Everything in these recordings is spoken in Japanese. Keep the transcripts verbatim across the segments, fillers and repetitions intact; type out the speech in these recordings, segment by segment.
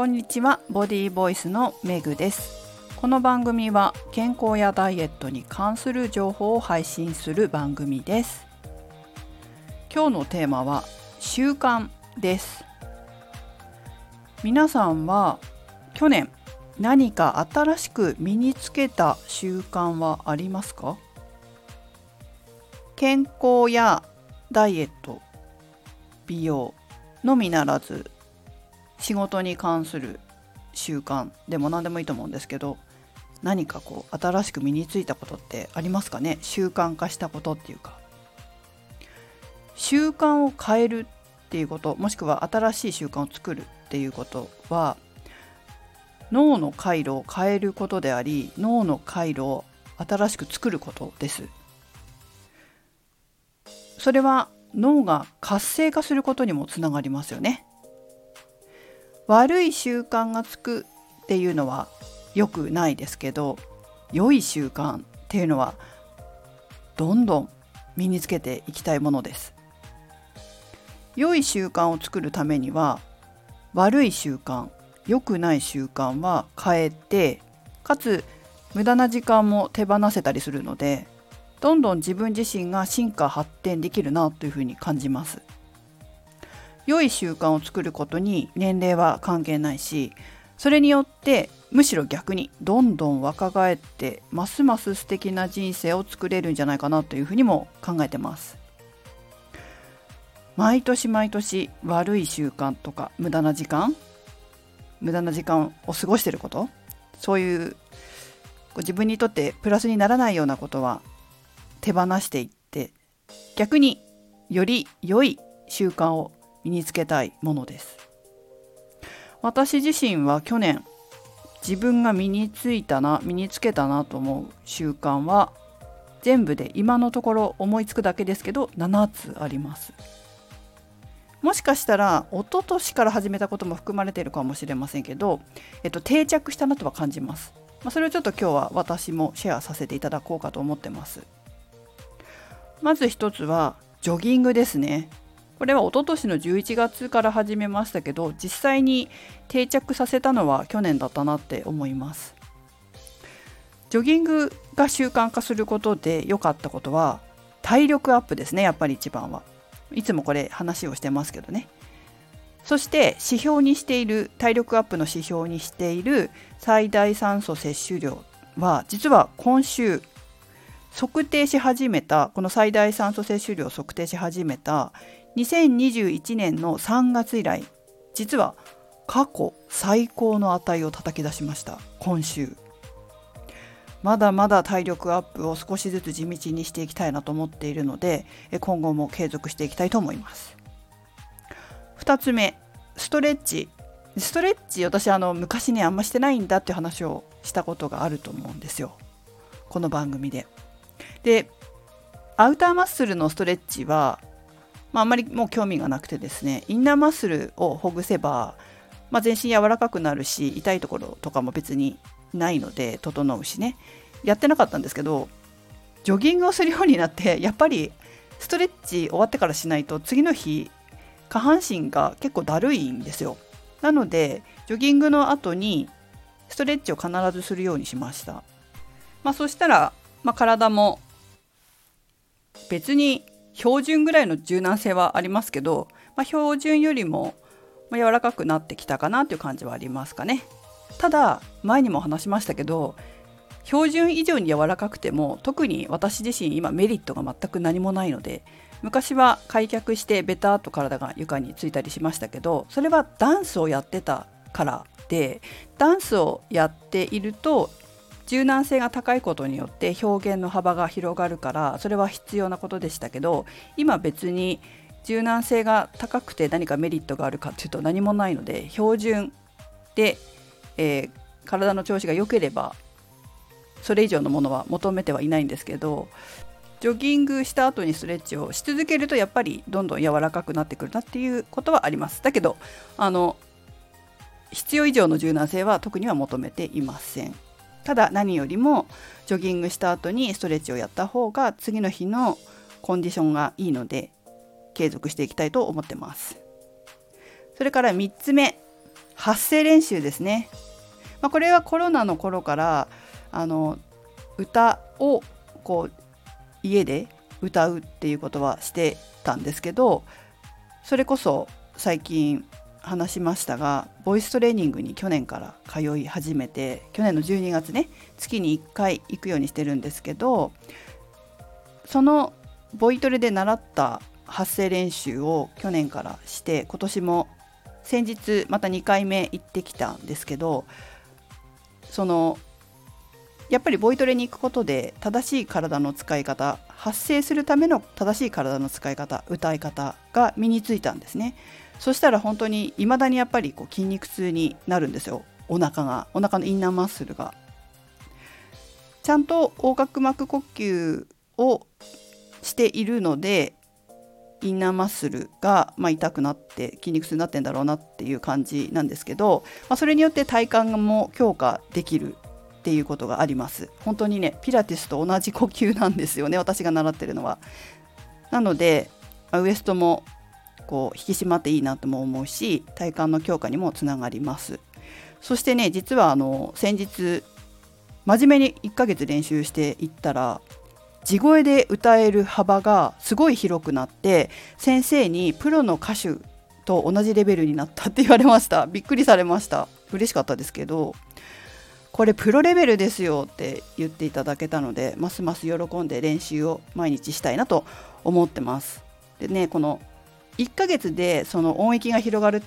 こんにちは、ボディーボイスのメグです。この番組は健康やダイエットに関する情報を配信する番組です。今日のテーマは習慣です。皆さんは去年何か新しく身につけた習慣はありますか？健康やダイエット、美容のみならず仕事に関する習慣でも何でもいいと思うんですけど、何かこう新しく身についたことってありますかね？習慣化したことっていうか、習慣を変えるっていうこと、もしくは新しい習慣を作るっていうことは脳の回路を変えることであり、脳の回路を新しく作ることです。それは脳が活性化することにもつながりますよね。悪い習慣がつくっていうのは良くないですけど、良い習慣っていうのはどんどん身につけていきたいものです。良い習慣を作るためには、悪い習慣、良くない習慣は変えて、かつ無駄な時間も手放せたりするので、どんどん自分自身が進化発展できるなというふうに感じます。良い習慣を作ることに年齢は関係ないし、それによってむしろ逆にどんどん若返ってますます素敵な人生を作れるんじゃないかなというふうにも考えてます。毎年毎年悪い習慣とか無駄な時間無駄な時間を過ごしていること、そういう自分にとってプラスにならないようなことは手放していって、逆により良い習慣を身につけたいものです。私自身は去年自分が身についたな身につけたなと思う習慣は全部で今のところ思いつくだけですけどななつあります。もしかしたら一昨年から始めたことも含まれているかもしれませんけど、えっと、定着したなとは感じます。まあ、それをちょっと今日は私もシェアさせていただこうかと思ってます。まず一つはジョギングですね。これは一昨年のじゅういちがつから始めましたけど、実際に定着させたのは去年だったなって思います。ジョギングが習慣化することで良かったことは体力アップですね。やっぱり一番はいつもこれ話をしてますけどね。そして指標にしている体力アップの指標にしている最大酸素摂取量は実は今週測定し始めた、この最大酸素摂取量を測定し始めたにせんにじゅういちねんのさんがつ以来、実は過去最高の値を叩き出しました。今週まだまだ体力アップを少しずつ地道にしていきたいなと思っているので、今後も継続していきたいと思います。ふたつめ、ストレッチ。ストレッチ、私あの昔ねあんましてないんだっていう話をしたことがあると思うんですよ、この番組で。で、アウターマッスルのストレッチは、まあ、あんまりもう興味がなくてですね、インナーマッスルをほぐせば、まあ、全身柔らかくなるし、痛いところとかも別にないので整うしね、やってなかったんですけど、ジョギングをするようになってやっぱりストレッチ終わってからしないと次の日下半身が結構だるいんですよ。なのでジョギングの後にストレッチを必ずするようにしました。まあ、そしたら、まあ、体も別に標準ぐらいの柔軟性はありますけど、まあ、標準よりも柔らかくなってきたかなという感じはありますかね。ただ前にも話しましたけど、標準以上に柔らかくても特に私自身今メリットが全く何もないので、昔は開脚してベターっと体が床についたりしましたけど、それはダンスをやってたからで、ダンスをやっていると柔軟性が高いことによって表現の幅が広がるから、それは必要なことでしたけど、今別に柔軟性が高くて何かメリットがあるかというと何もないので、標準で、えー、体の調子が良ければそれ以上のものは求めてはいないんですけど、ジョギングした後にストレッチをし続けるとやっぱりどんどん柔らかくなってくるなっていうことはあります。だけどあの必要以上の柔軟性は特には求めていません。ただ何よりもジョギングした後にストレッチをやった方が次の日のコンディションがいいので継続していきたいと思ってます。それからみっつめ、 発声練習ですね。まあ、これはコロナの頃からあの歌をこう家で歌うっていうことはしてたんですけど、それこそ最近話しましたが、ボイストレーニングに去年から通い始めて、去年のじゅうにがつね、月にいっかい行くようにしてるんですけど、そのボイトレで習った発声練習を去年からして、今年も先日またにかいめ行ってきたんですけど、そのやっぱりボイトレに行くことで正しい体の使い方、発声するための正しい体の使い方、歌い方が身についたんですね。そしたら本当に未だにやっぱりこう筋肉痛になるんですよ。お腹が、お腹のインナーマッスルがちゃんと横隔膜呼吸をしているので、インナーマッスルがまあ痛くなって筋肉痛になってんだろうなっていう感じなんですけど、まあ、それによって体幹も強化できるっていうことがあります。本当にね、ピラティスと同じ呼吸なんですよね、私が習ってるのは。なのでウエストもこう引き締まっていいなとも思うし、体幹の強化にもつながります。そしてね、実はあの先日真面目にいっかげつ練習していったら、地声で歌える幅がすごい広くなって、先生にプロの歌手と同じレベルになったって言われました。びっくりされました。嬉しかったですけど、これプロレベルですよって言っていただけたので、ますます喜んで練習を毎日したいなと思ってます。でね、このいっかげつでその音域が広がるって、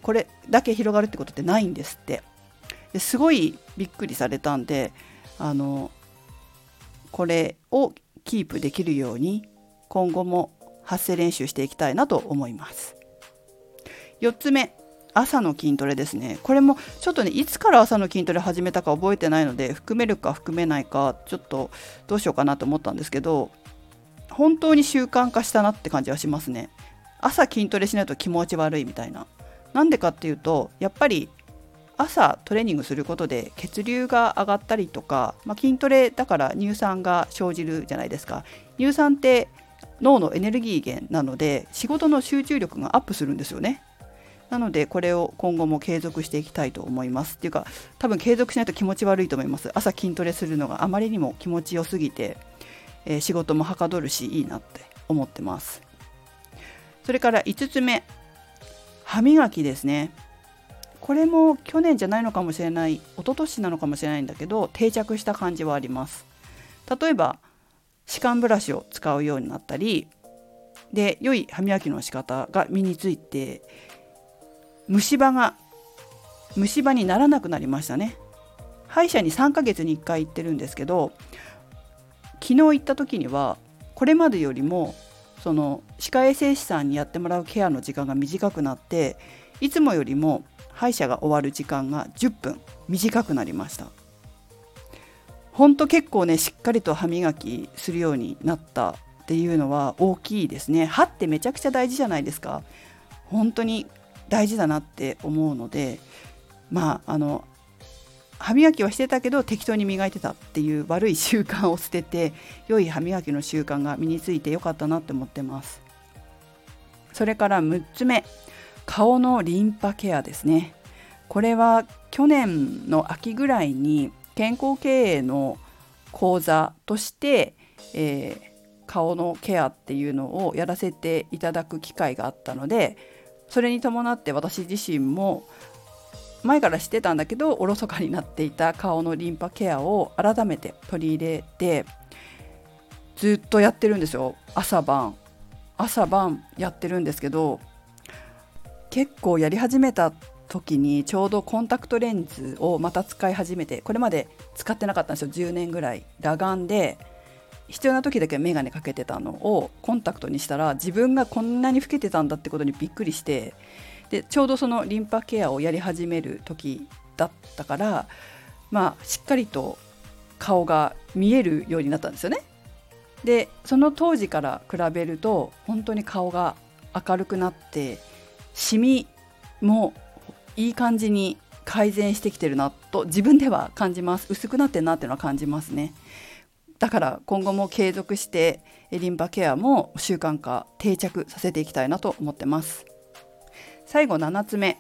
これだけ広がるってことってないんですって。ですごいびっくりされたんで、あのこれをキープできるように今後も発声練習していきたいなと思います。よっつめ、朝の筋トレですね。これもちょっとね、いつから朝の筋トレ始めたか覚えてないので、含めるか含めないかちょっとどうしようかなと思ったんですけど、本当に習慣化したなって感じはしますね。朝筋トレしないと気持ち悪いみたいな。なんでかっていうと、やっぱり朝トレーニングすることで血流が上がったりとか、まあ、筋トレだから乳酸が生じるじゃないですか。乳酸って脳のエネルギー源なので、仕事の集中力がアップするんですよね。なのでこれを今後も継続していきたいと思います。っていうか、多分継続しないと気持ち悪いと思います。朝筋トレするのがあまりにも気持ちよすぎて、えー、仕事もはかどるしいいなって思ってます。それからいつつめ、歯磨きですね。これも去年じゃないのかもしれない、一昨年なのかもしれないんだけど、定着した感じはあります。例えば歯間ブラシを使うようになったりで、良い歯磨きの仕方が身について、虫歯が虫歯にならなくなりましたね。歯医者にさんかげつにいっかい行ってるんですけど、昨日行った時にはこれまでよりもその歯科衛生士さんにやってもらうケアの時間が短くなって、いつもよりも歯医者が終わる時間がじゅっぷん短くなりました。ほんと結構ね、しっかりと歯磨きするようになったっていうのは大きいですね。歯ってめちゃくちゃ大事じゃないですか。本当に大事だなって思うので、まああの歯磨きはしてたけど適当に磨いてたっていう悪い習慣を捨てて、良い歯磨きの習慣が身についてよかったなって思ってます。それからむっつめ、顔のリンパケアですね。これは去年の秋ぐらいに健康経営の講座として、えー、顔のケアっていうのをやらせていただく機会があったので、それに伴って私自身も前から知ってたんだけどおろそかになっていた顔のリンパケアを改めて取り入れて、ずっとやってるんですよ。朝晩朝晩やってるんですけど、結構やり始めた時にちょうどコンタクトレンズをまた使い始めて、これまで使ってなかったんですよ。じゅうねんぐらい裸眼で必要な時だけメガネかけてたのをコンタクトにしたら、自分がこんなに老けてたんだってことにびっくりして、でちょうどそのリンパケアをやり始める時だったから、まあしっかりと顔が見えるようになったんですよね。でその当時から比べると本当に顔が明るくなって、シミもいい感じに改善してきてるなと自分では感じます。薄くなってるなっていうのは感じますね。だから今後も継続してリンパケアも習慣化定着させていきたいなと思ってます。最後ななつめ、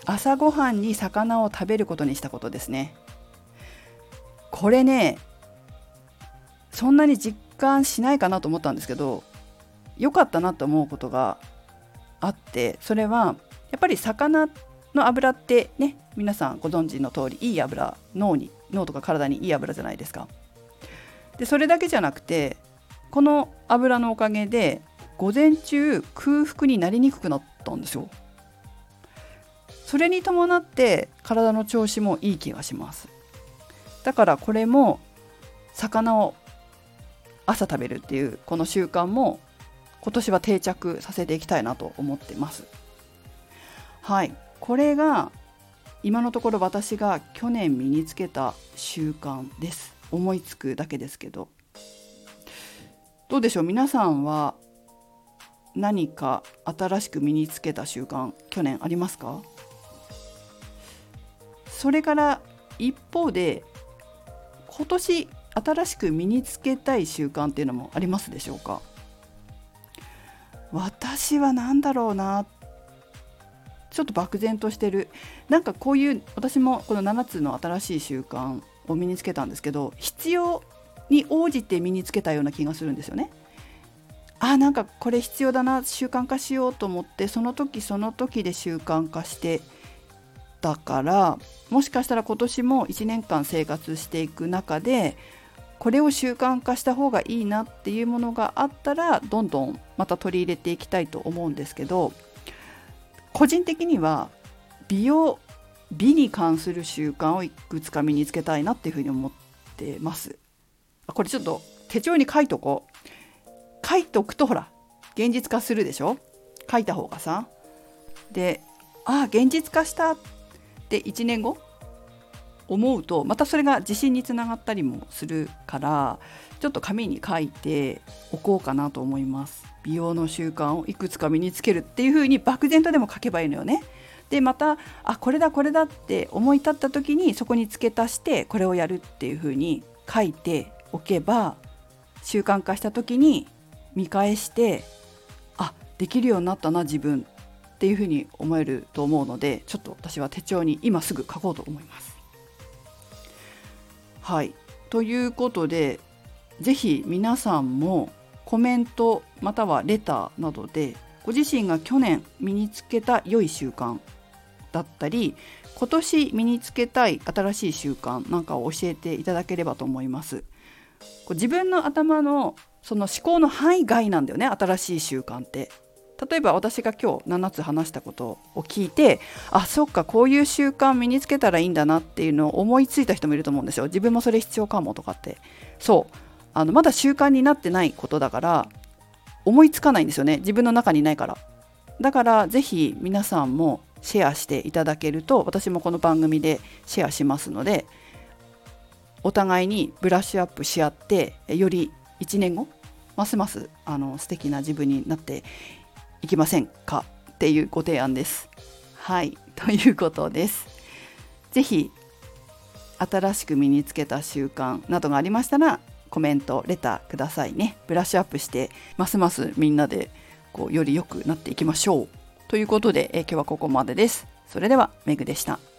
朝ごはんに魚を食べることにしたことですね。これね、そんなに実感しないかなと思ったんですけど、良かったなと思うことがあって、それはやっぱり魚の油ってね、皆さんご存知の通りいい油、脳に脳とか体にいい油じゃないですか。でそれだけじゃなくて、この油のおかげで午前中空腹になりにくくなったんですよ。それに伴って体の調子もいい気がします。だからこれも魚を朝食べるっていうこの習慣も今年は定着させていきたいなと思ってます。はい、これが今のところ私が去年身につけた習慣です。思いつくだけですけど、どうでしょう、皆さんは何か新しく身につけた習慣去年ありますか？それから一方で今年新しく身につけたい習慣っていうのもありますでしょうか？私は何だろうな、ちょっと漠然としてる。なんかこういう、私もこのななつの新しい習慣を身につけたんですけど、必要に応じて身につけたような気がするんですよね。あ、なんかこれ必要だな、習慣化しようと思って、その時その時で習慣化してたから、もしかしたら今年もいちねんかん生活していく中でこれを習慣化した方がいいなっていうものがあったら、どんどんまた取り入れていきたいと思うんですけど、個人的には美容美に関する習慣をいくつか身につけたいなっていうふうに思ってます。これちょっと手帳に書いとこう。書いとくとほら現実化するでしょ。書いた方がさ、で、ああ現実化したっていちねんご思うとまたそれが自信につながったりもするから、ちょっと紙に書いておこうかなと思います。美容の習慣をいくつか身につけるっていう風に漠然とでも書けばいいのよね。でまた、あこれだこれだって思い立った時にそこに付け足してこれをやるっていう風に書いておけば、習慣化した時に見返して、あできるようになったな自分っていう風に思えると思うので、ちょっと私は手帳に今すぐ書こうと思います。はい、ということで、ぜひ皆さんもコメントまたはレターなどでご自身が去年身につけた良い習慣だったり、今年身につけたい新しい習慣なんかを教えていただければと思います。自分の頭のその思考の範囲外なんだよね、新しい習慣って。例えば私が今日ななつ話したことを聞いて、あそっかこういう習慣身につけたらいいんだなっていうのを思いついた人もいると思うんですよ。自分もそれ必要かもとかって。そうあのまだ習慣になってないことだから思いつかないんですよね、自分の中にないから。だからぜひ皆さんもシェアしていただけると、私もこの番組でシェアしますので、お互いにブラッシュアップし合って、よりいちねんごますますあの素敵な自分になっていきませんかっていうご提案です。はい、ということです。ぜひ新しく身につけた習慣などがありましたらコメントレターくださいね。ブラッシュアップしてますますみんなでこうより良くなっていきましょうということで、え今日はここまでです。それではメグでした。